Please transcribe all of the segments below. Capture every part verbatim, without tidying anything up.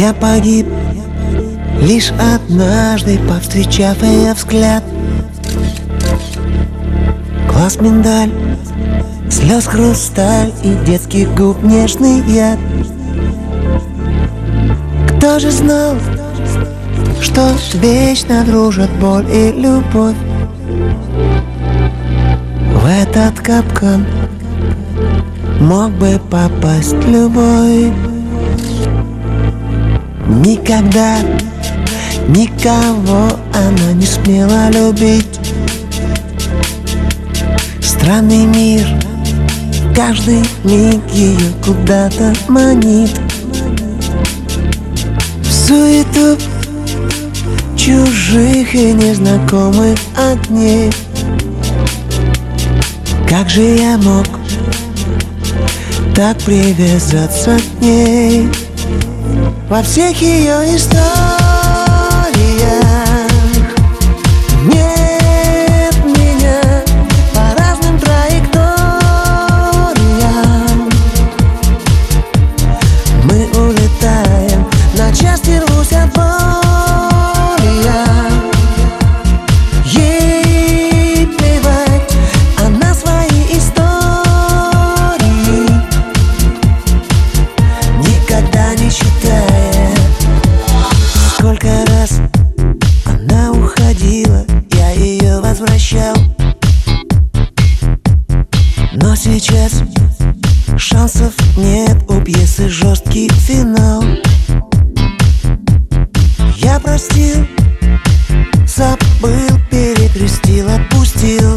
Я погиб лишь однажды, повстречав ее взгляд. Глаз миндаль, слез хрусталь и детских губ нежный яд. Кто же знал, что вечно дружат боль и любовь? В этот капкан мог бы попасть любой. Никогда никого она не смела любить. Странный мир, каждый миг ее куда-то манит. В суету чужих и незнакомых огней. Как же я мог так привязаться к ней? Во всех ее историях нет меня, по разным траекториям мы улетаем, на части рвусь от боли я. Ей плевать, она свои истории никогда не считает. Сколько раз она уходила, я ее возвращал. Но сейчас шансов нет, у пьесы жесткий финал. Я простил, забыл, перекрестил, отпустил.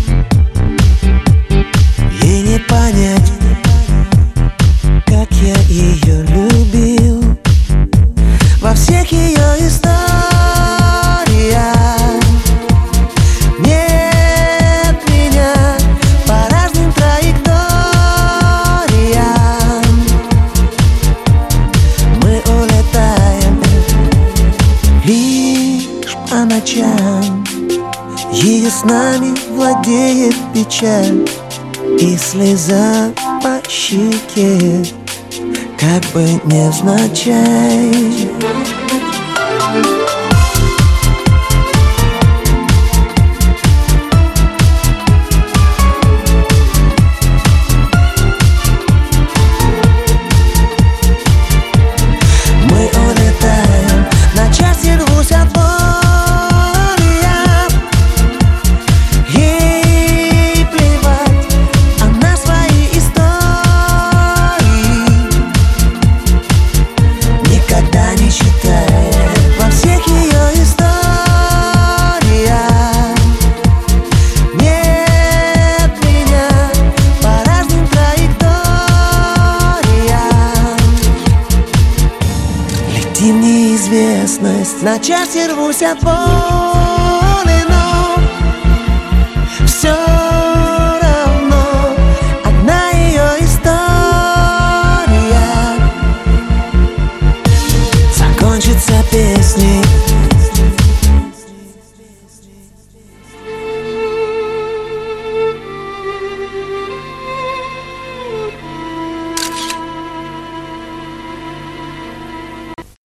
Ей не понять, как я ее любил. Во всех ее историях нет меня, по разным траекториям мы улетаем лишь по ночам. Ее снами владеет печаль и слеза по щеке, как бы невзначай. Мы улетаем, на части рвусь от боли я. Ей плевать, она свои истории никогда не считает. Во всех ее историях нет меня, по разным траекториям летим в неизвестность, на части рвусь от боли, но все равно одна ее история закончится песней.